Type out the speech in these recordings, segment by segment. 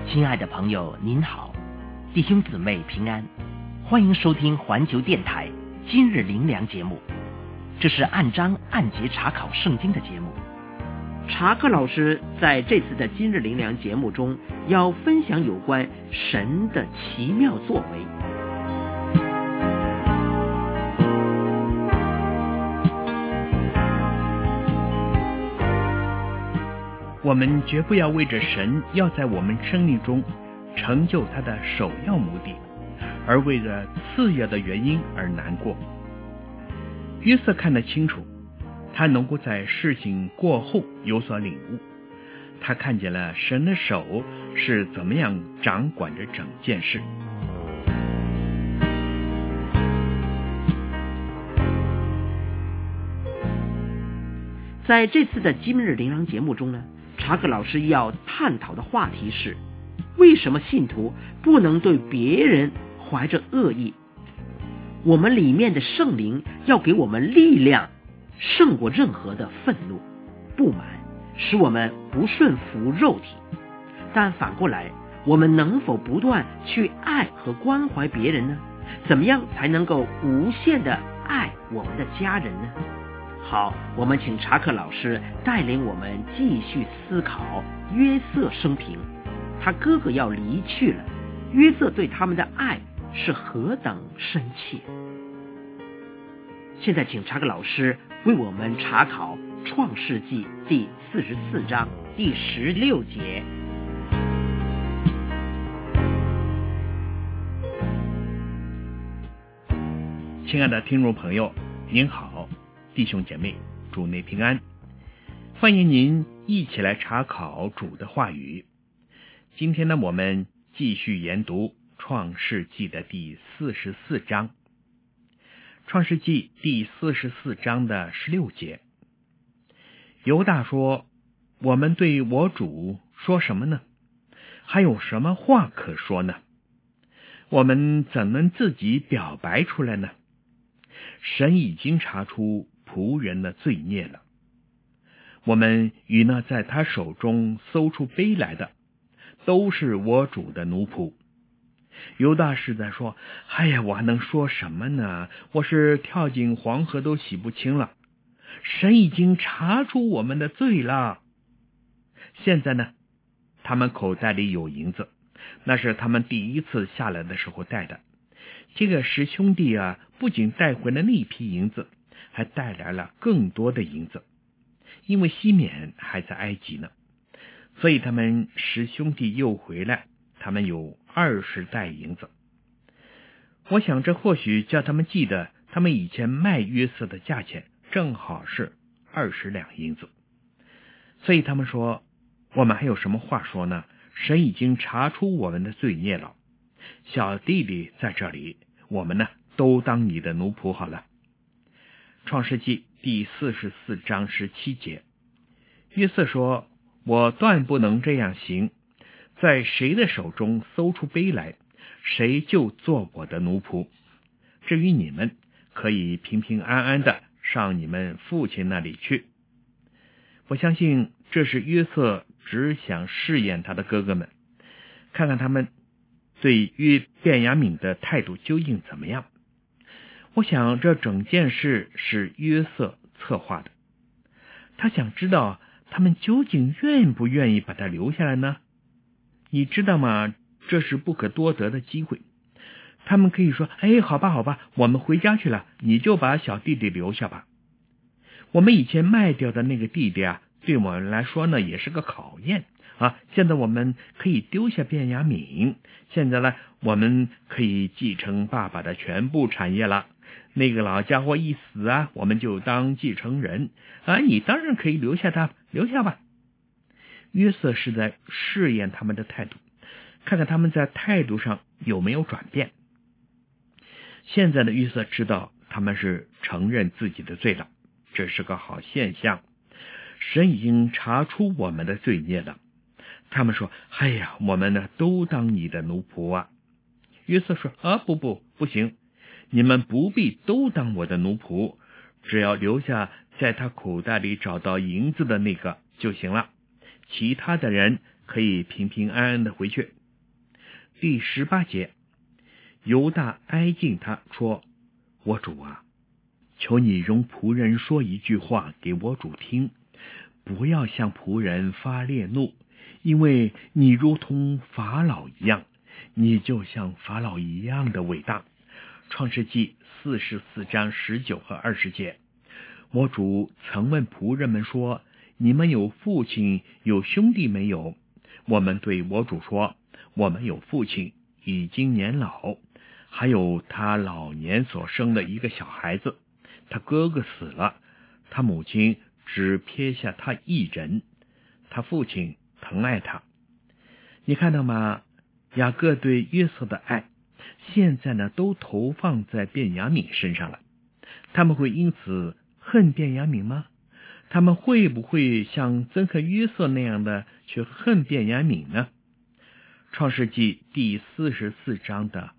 亲爱的朋友您好，弟兄姊妹平安，欢迎收听环球电台今日灵粮节目。这是按章按节查考圣经的节目。查克老师在这次的今日灵粮节目中要分享有关神的奇妙作为。 我们绝不要为着神要在我们生命中成就他的首要目的，而为了次要的原因而难过。约瑟看得清楚，他能够在事情过后有所领悟，他看见了神的手是怎么样掌管着整件事。 在这次的今日灵粮节目中呢，查克老师要探讨的话题是：为什么信徒不能对别人怀着恶意？我们里面的圣灵要给我们力量，胜过任何的愤怒、不满，使我们不顺服肉体。但反过来，我们能否不断去爱和关怀别人呢？怎么样才能够无限的爱我们的家人呢？好，我们请查克老师带领我们继续思考约瑟生平。他哥哥要离去了，约瑟对他们的爱是何等深切。现在请查克老师为我们查考创世纪第44章第16节。 亲爱的听众朋友您好，弟兄姐妹，主内平安，欢迎您一起来查考主的话语。今天呢，我们继续研读创世纪的第44章。创世纪第44章的16节，犹大说：我们对我主说什么呢？还有什么话可说呢？我们怎能自己表白出来呢？神已经查出仆人的罪孽了。我们与那在他手中搜出杯来的，都是我主的奴仆。犹大是在说：哎呀，我还能说什么呢？我是跳进黄河都洗不清了。神已经查出我们的罪了。现在呢，他们口袋里有银子，那是他们第一次下来的时候带的。这个十兄弟啊，不仅带回了那批银子，还带来了更多的银子，因为西缅还在埃及呢，所以他们十兄弟又回来，他们有20袋银子。我想这或许叫他们记得，他们以前卖约瑟的价钱正好是20两银子，所以他们说：我们还有什么话说呢？神已经查出我们的罪孽了。小弟弟在这里，我们呢都当你的奴仆好了。创世纪第44章17节，约瑟说：我断不能这样行，在谁的手中搜出杯来，谁就做我的奴仆。至于你们，可以平平安安的上你们父亲那里去。我相信这是约瑟只想试验他的哥哥们，看看他们对于便雅悯的态度究竟怎么样。我想这整件事是约瑟策划的，他想知道他们究竟愿不愿意把他留下来呢？你知道吗？这是不可多得的机会。他们可以说：哎，好吧好吧，我们回家去了，你就把小弟弟留下吧。我们以前卖掉的那个弟弟啊，对我们来说呢也是个考验啊。现在我们可以丢下便雅悯，现在呢我们可以继承爸爸的全部产业了。那个老家伙一死啊，我们就当继承人啊，你当然可以留下他，留下吧。约瑟是在试验他们的态度，看看他们在态度上有没有转变。现在的约瑟知道他们是承认自己的罪了，这是个好现象。神已经查出我们的罪孽了。他们说：哎呀，我们呢都当你的奴仆啊。约瑟说：不行，你们不必都当我的奴仆，只要留下在他口袋里找到银子的那个就行了，其他的人可以平平安安的回去， 第18节，犹大挨近他说：我主啊，求你容仆人说一句话给我主听，不要向仆人发烈怒，因为你如同法老一样，你就像法老一样的伟大。创世纪44章19和20节，我主曾问仆人们说：你们有父亲有兄弟没有？我们对我主说：我们有父亲，已经年老，还有他老年所生的一个小孩子，他哥哥死了，他母亲只撇下他一人，他父亲疼爱他。你看到吗？雅各对约瑟的爱现在呢都投放在便雅悯身上了。他们会因此恨便雅悯吗？他们会不会像憎恨约瑟那样的去恨便雅悯呢？创世纪第44章的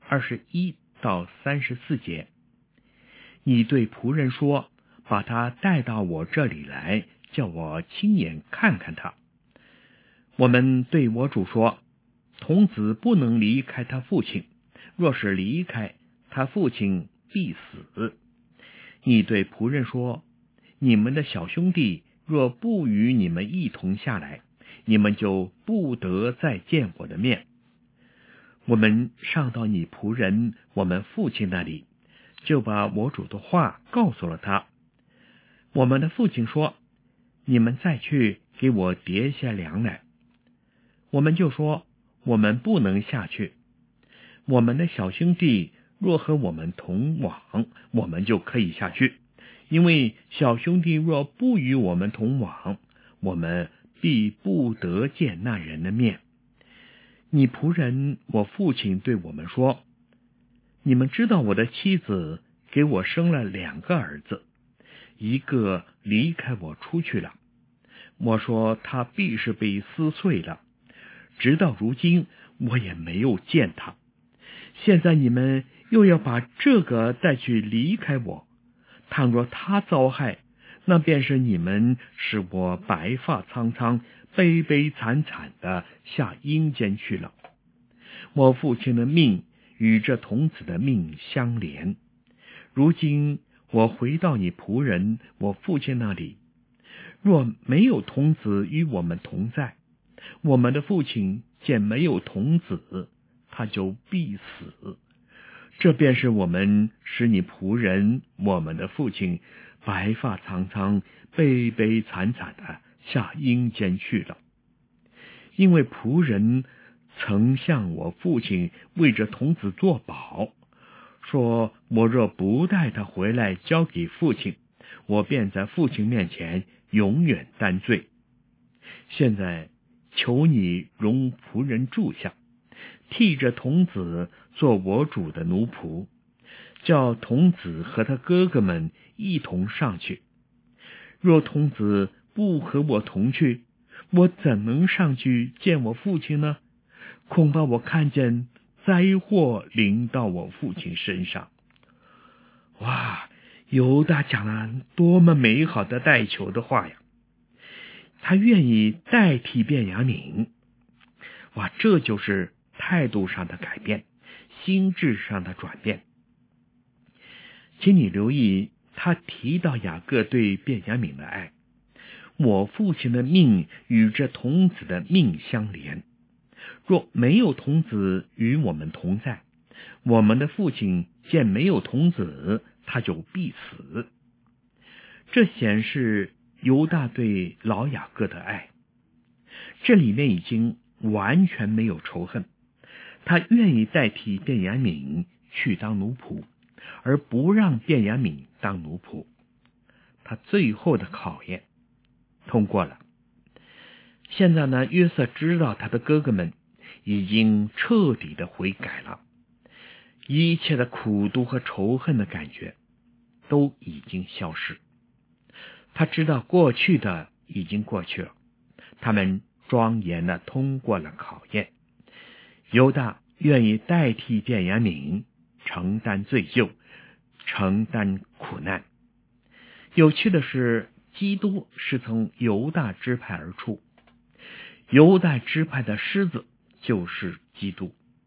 21到34节，你对仆人说，把他带到我这里来，叫我亲眼看看他。我们对我主说，童子不能离开他父亲，若是离开，他父亲必死。你对仆人说，你们的小兄弟若不与你们一同下来，你们就不得再见我的面。我们上到你仆人我们父亲那里，就把我主的话告诉了他。我们的父亲说，你们再去给我叠下粮来。我们就说，我们不能下去。我们的小兄弟若和我们同往，我们就可以下去，因为小兄弟若不与我们同往，我们必不得见那人的面。你仆人我父亲对我们说，你们知道我的妻子给我生了2个儿子，一个离开我出去了，我说他必是被撕碎了，直到如今我也没有见他。现在你们又要把这个带去离开我，倘若他遭害，那便是你们使我白发苍苍、悲悲惨惨的下阴间去了。我父亲的命与这童子的命相连，如今我回到你仆人我父亲那里，若没有童子与我们同在，我们的父亲见没有童子，他就必死。这便是我们使你仆人我们的父亲白发苍苍、悲悲惨惨的下阴间去了。因为仆人曾向我父亲为这童子作保，说我若不带他回来交给父亲，我便在父亲面前永远担罪。现在求你容仆人住下，替着童子做我主的奴仆，叫童子和他哥哥们一同上去。若童子不和我同去，我怎能上去见我父亲呢？恐怕我看见灾祸临到我父亲身上。哇，犹大讲了多么美好的代求的话呀！他愿意代替便雅悯。哇，这就是态度上的改变，心智上的转变。请你留意，他提到雅各对便雅悯的爱。我父亲的命与这童子的命相连，若没有童子与我们同在，我们的父亲见没有童子，他就必死。这显示犹大对老雅各的爱，这里面已经完全没有仇恨。他愿意代替便雅悯去当奴仆，而不让便雅悯当奴仆。他最后的考验通过了。现在呢，约瑟知道他的哥哥们已经彻底的悔改了，一切的苦毒和仇恨的感觉都已经消失。他知道过去的已经过去了，他们庄严的通过了考验。犹大愿意代替便雅悯承担罪疚，承担苦难。有趣的是，基督是从犹大支派而出，犹大支派的狮子就是基督，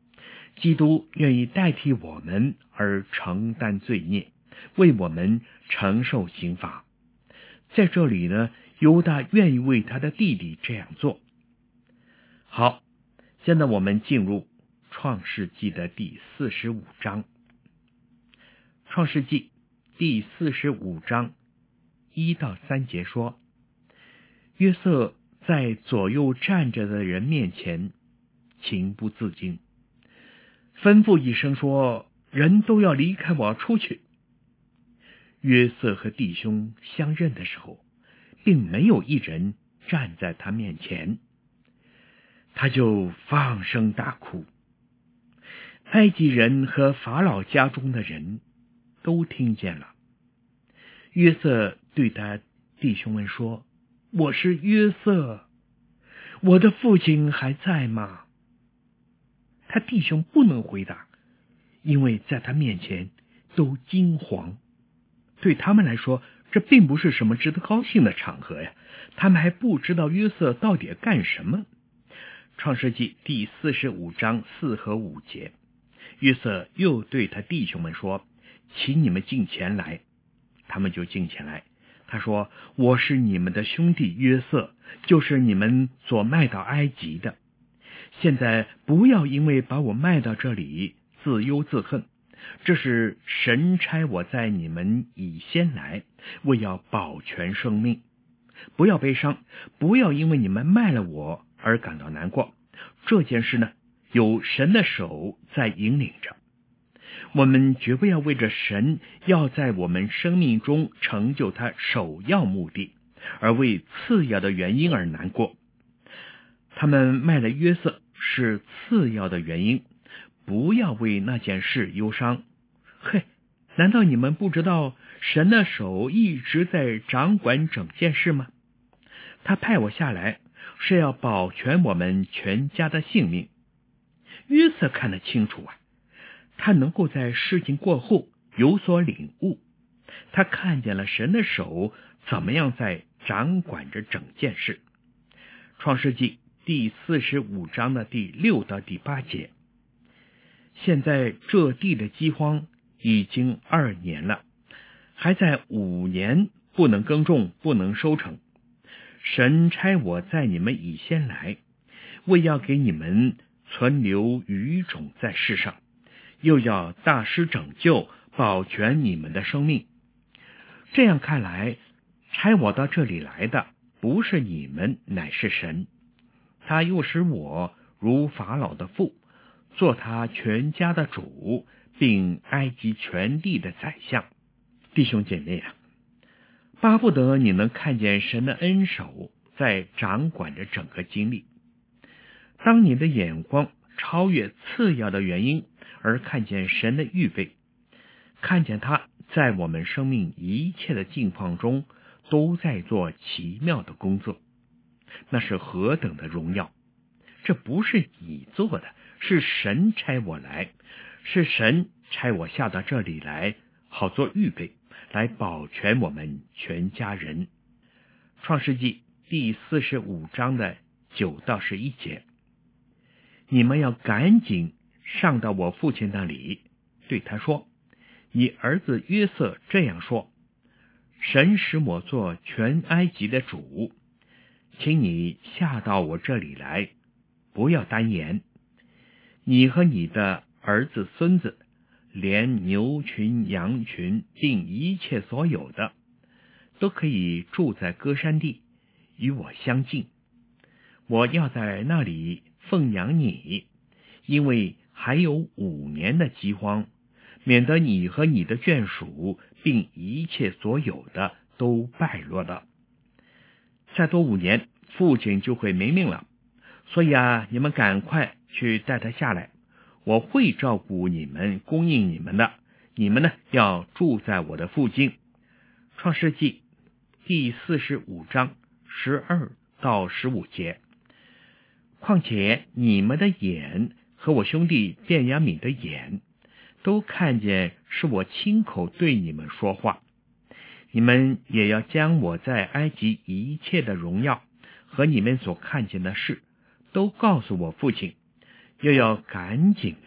基督愿意代替我们而承担罪孽，为我们承受刑罚。在这里呢，犹大愿意为他的弟弟这样做。好，现在我们进入创世纪的第45章。创世纪第45章1到3节说，约瑟在左右站着的人面前情不自禁，吩咐一声说，人都要离开我出去。约瑟和弟兄相认的时候，并没有一人站在他面前，他就放声大哭。埃及人和法老家中的人都听见了。约瑟对他弟兄们说，我是约瑟，我的父亲还在吗？他弟兄不能回答，因为在他面前都惊惶。对他们来说，这并不是什么值得高兴的场合呀，他们还不知道约瑟到底干什么。创世纪第45章4和5节，约瑟又对他弟兄们说，请你们进前来。他们就进前来。他说，我是你们的兄弟约瑟，就是你们所卖到埃及的。现在不要因为把我卖到这里自忧自恨，这是神差我在你们以先来，为要保全生命。不要悲伤，不要因为你们卖了我而感到难过。这件事呢，有神的手在引领着。我们绝不要为着神要在我们生命中成就他首要目的，而为次要的原因而难过。他们卖了约瑟是次要的原因，不要为那件事忧伤。嘿，难道你们不知道神的手一直在掌管整件事吗？他派我下来是要保全我们全家的性命。约瑟看得清楚啊，他能够在事情过后有所领悟，他看见了神的手怎么样在掌管着整件事。创世纪第45章的第6到第8节，现在这地的饥荒已经2年了，还在5年不能耕种，不能收成。神差我在你们以先来，为要给你们存留余种在世上，又要大施拯救，保全你们的生命。这样看来，差我到这里来的不是你们，乃是神。他又使我如法老的父，做他全家的主，并埃及全地的宰相。弟兄姐妹啊，巴不得你能看见神的恩手在掌管着整个经历。当你的眼光超越次要的原因，而看见神的预备，看见他在我们生命一切的境况中都在做奇妙的工作，那是何等的荣耀！这不是你做的，是神差我来，是神差我下到这里来，好做预备，来保全我们全家人。创世纪第45章的9到11节，你们要赶紧上到我父亲那里，对他说，你儿子约瑟这样说，神使我做全埃及的主，请你下到我这里来，不要单言。你和你的儿子孙子，连牛群羊群并一切所有的，都可以住在歌珊地，与我相近。我要在那里奉养你，因为还有5年的饥荒，免得你和你的眷属并一切所有的都败落了。再多5年，父亲就会没命了。所以你们赶快去带他下来，我会照顾你们，供应你们的。你们呢，要住在我的附近。创世纪第45章12到15节。况且你们的眼和我兄弟便雅悯的眼都看见是我亲口对你们说话，你们也要将我在埃及一切的荣耀和你们所看见的事都告诉我父亲，又要赶紧的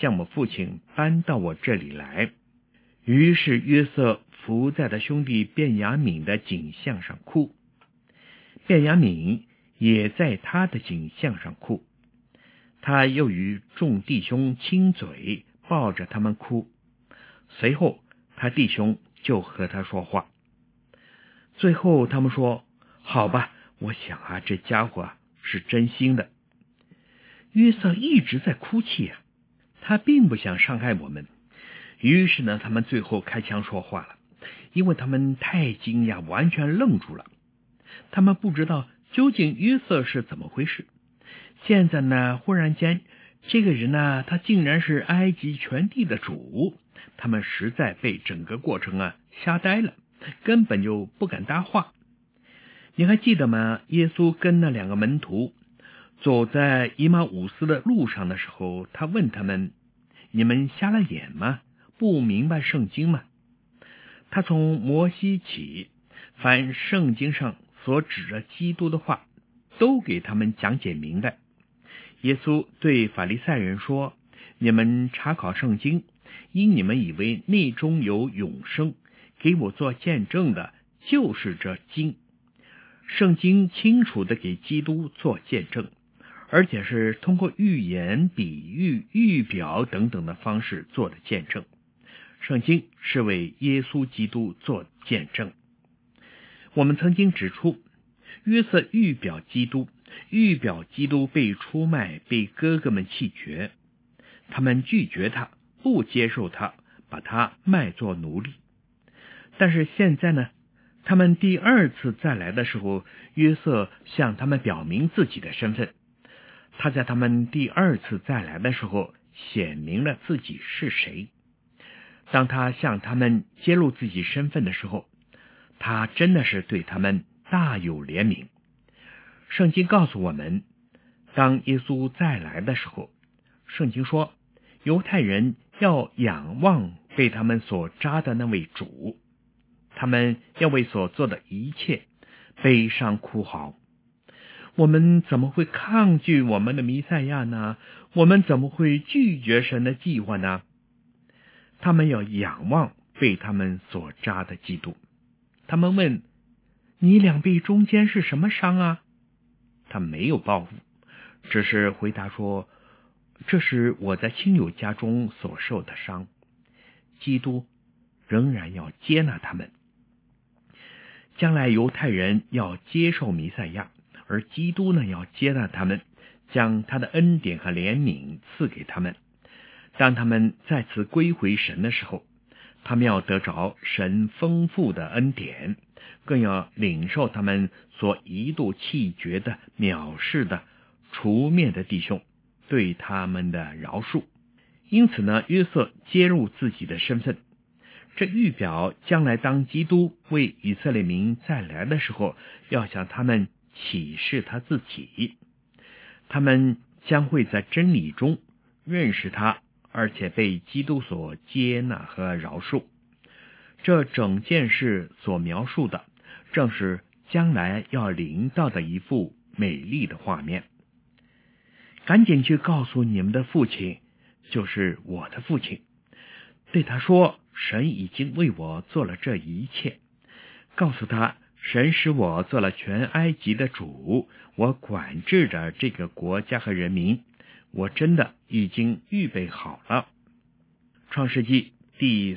将我父亲搬到我这里来。于是约瑟伏在他兄弟便雅悯的颈项上哭，便雅悯也在他的颈项上哭。他又与众弟兄亲嘴，抱着他们哭。随后他弟兄就和他说话。最后他们说，好吧，我想啊，这家伙是真心的。约瑟一直在哭泣啊，他并不想伤害我们。于是呢，他们最后开腔说话了，因为他们太惊讶，完全愣住了。他们不知道究竟约瑟是怎么回事。现在呢，忽然间这个人呢，他竟然是埃及全地的主。他们实在被整个过程吓呆了，根本就不敢搭话。你还记得吗？耶稣跟那2个门徒走在以马忤斯的路上的时候，他问他们，你们瞎了眼吗？不明白圣经吗？他从摩西起，凡圣经上所指着基督的话，都给他们讲解明白。耶稣对法利赛人说，你们查考圣经，因你们以为内中有永生，给我做见证的就是这经。圣经清楚的给基督做见证，而且是通过寓言、比喻、预表等等的方式做的见证。圣经是为耶稣基督做见证。我们曾经指出，约瑟预表基督被出卖，被哥哥们弃绝，他们拒绝他，不接受他，把他卖作奴隶。但是现在呢，他们第2次再来的时候，约瑟向他们表明自己的身份。他在他们第2次再来的时候，显明了自己是谁。当他向他们揭露自己身份的时候，他真的是对他们大有怜悯。圣经告诉我们，当耶稣再来的时候，圣经说，犹太人要仰望被他们所扎的那位主，他们要为所做的一切悲伤哭嚎。我们怎么会抗拒我们的弥赛亚呢？我们怎么会拒绝神的计划呢？他们要仰望被他们所扎的基督。他们问，你2臂中间是什么伤啊？他没有报复，只是回答说，这是我在亲友家中所受的伤。基督仍然要接纳他们。将来犹太人要接受弥赛亚，而基督呢，要接纳他们，将他的恩典和怜悯赐给他们。当他们再次归回神的时候，他们要得着神丰富的恩典，更要领受他们所一度弃绝的、藐视的、除灭的弟兄对他们的饶恕。因此呢，约瑟揭露自己的身份，这预表将来当基督为以色列民再来的时候，要向他们启示他自己。他们将会在真理中认识他，而且被基督所接纳和饶恕。这整件事所描述的，正是将来要临到的一幅美丽的画面。赶紧去告诉你们的父亲，就是我的父亲，对他说，神已经为我做了这一切。告诉他，神使我做了全埃及的主，我管制着这个国家和人民，我真的已经预备好了。创世纪第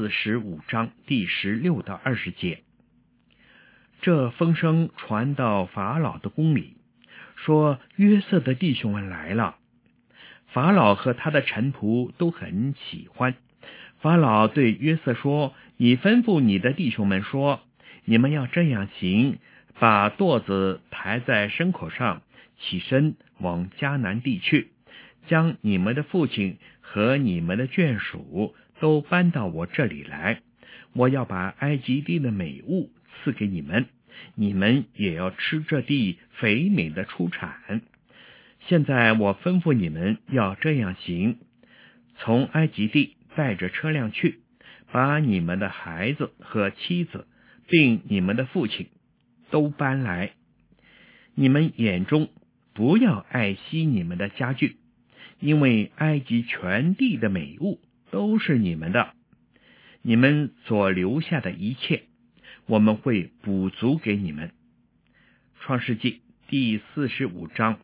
45章第16到20节。这风声传到法老的宫里，说约瑟的弟兄们来了。法老和他的臣仆都很喜欢。法老对约瑟说，你吩咐你的弟兄们说，你们要这样行，把垛子抬在牲口上，起身往迦南地去，将你们的父亲和你们的眷属都搬到我这里来。我要把埃及地的美物赐给你们，你们也要吃这地肥美的出产。现在我吩咐你们要这样行，从埃及地带着车辆去，把你们的孩子和妻子并你们的父亲都搬来。你们眼中不要爱惜你们的家具， 因为埃及全地的美物都是你们的，你们所留下的一切，我们会补足给你们。创世纪第45章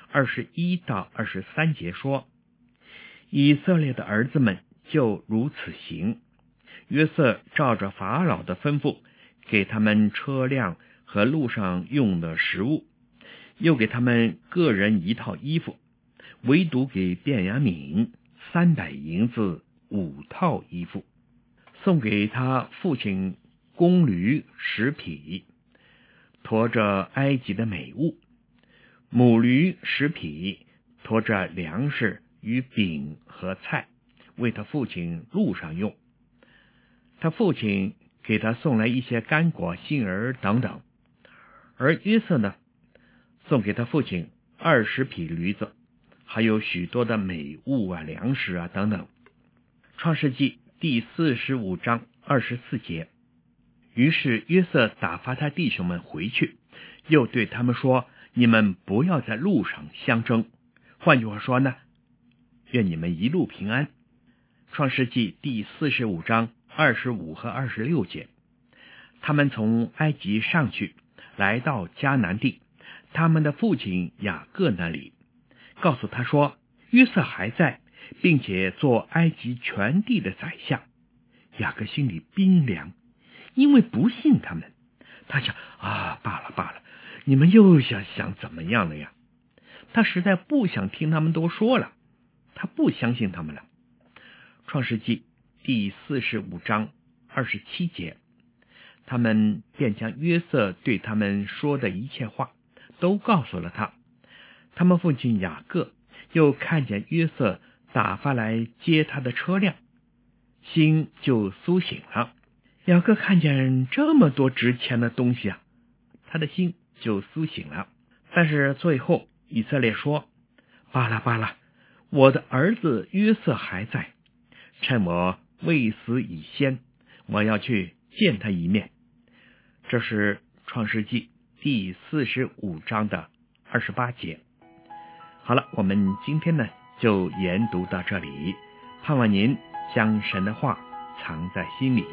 21到23节说，以色列的儿子们就如此行，约瑟照着法老的吩咐，给他们车辆和路上用的食物，又给他们个人一套衣服，唯独给便雅悯300银子5套衣服，送给他父亲公驴10匹，驮着埃及的美物，母驴10匹，驮着粮食与饼和菜，为他父亲路上用。他父亲给他送来一些干果、杏儿等等。而约瑟呢，送给他父亲20匹驴子，还有许多的美物啊、粮食啊等等。创世纪第45章24节，于是约瑟打发他弟兄们回去，又对他们说，你们不要在路上相争。换句话说呢，愿你们一路平安。创世纪第45章25和26节，他们从埃及上去，来到迦南地，他们的父亲雅各那里，告诉他说，约瑟还在，并且做埃及全地的宰相。雅各心里冰凉，因为不信他们。他想罢了，你们又想怎么样了呀？他实在不想听他们都说了，他不相信他们了。创世纪第45章27节，他们便将约瑟对他们说的一切话都告诉了他。他们父亲雅各又看见约瑟打发来接他的车辆，心就苏醒了。雅各看见这么多值钱的东西他的心就苏醒了。但是最后以色列说，罢了，我的儿子约瑟还在，趁我未死以先，我要去见他一面。这是创世纪第45章的28节。好了，我们今天呢就研读到这里，盼望您将神的话藏在心里。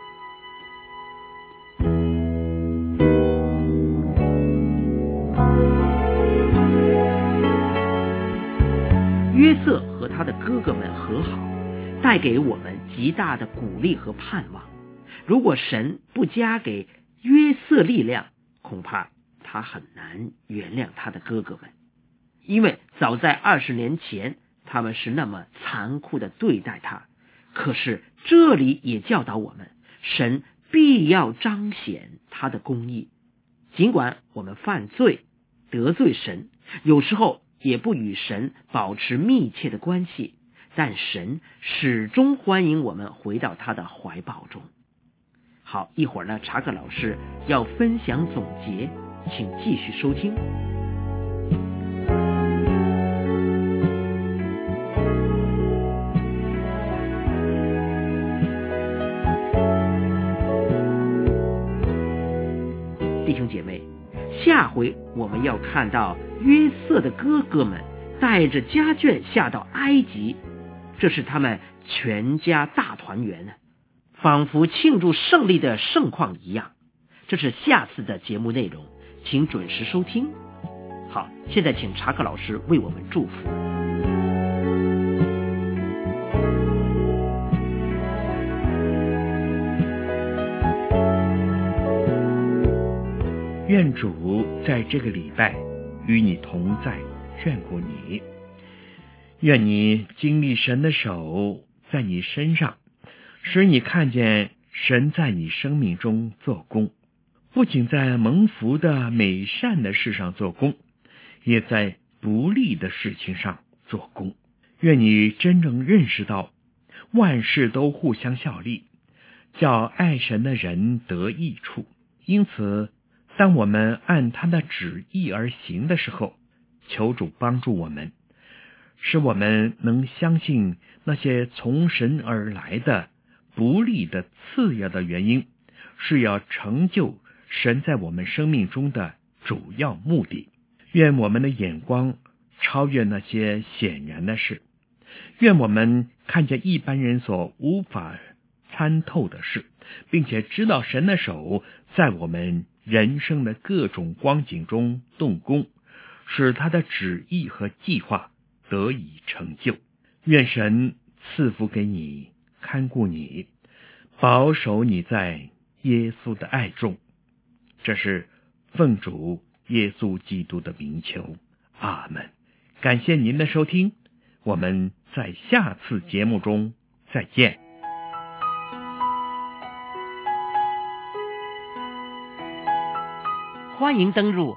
约瑟和他的哥哥们和好，带给我们极大的鼓励和盼望。如果神不加给约瑟力量，恐怕他很难原谅他的哥哥们，因为早在20年前他们是那么残酷的对待他。可是这里也教导我们，神必要彰显他的公义。尽管我们犯罪得罪神，有时候也不与神保持密切的关系，但神始终欢迎我们回到他的怀抱中。好，一会儿呢，查克老师要分享总结，请继续收听。弟兄姐妹，下回我们要看到约瑟的哥哥们带着家眷下到埃及，这是他们全家大团圆，仿佛庆祝胜利的盛况一样。这是下次的节目内容，请准时收听。好，现在请查克老师为我们祝福。 愿主在这个礼拜与你同在，眷顾你。愿你经历神的手在你身上，使你看见神在你生命中做工，不仅在蒙福的美善的事上做工，也在不利的事情上做工。愿你真正认识到万事都互相效力，叫爱神的人得益处。因此当我们按他的旨意而行的时候，求主帮助我们，使我们能相信那些从神而来的不利的次要的原因，是要成就神在我们生命中的主要目的。愿我们的眼光超越那些显然的事。愿我们看见一般人所无法参透的事，并且知道神的手在我们人生的各种光景中动工，使他的旨意和计划得以成就。愿神赐福给你，看顾你，保守你在耶稣的爱中。这是奉主耶稣基督的名求，阿们。感谢您的收听，我们在下次节目中再见。 欢迎登入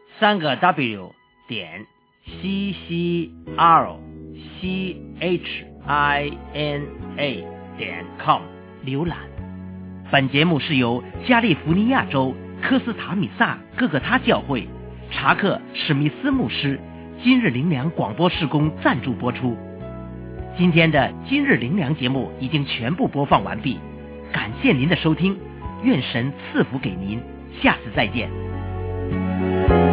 3个WCCHINA.com 浏览。本节目是由加利福尼亚州科斯塔米萨各个他教会查克史密斯牧师今日灵粮广播事工赞助播出。今天的今日灵粮节目已经全部播放完毕，感谢您的收听，愿神赐福给您，下次再见。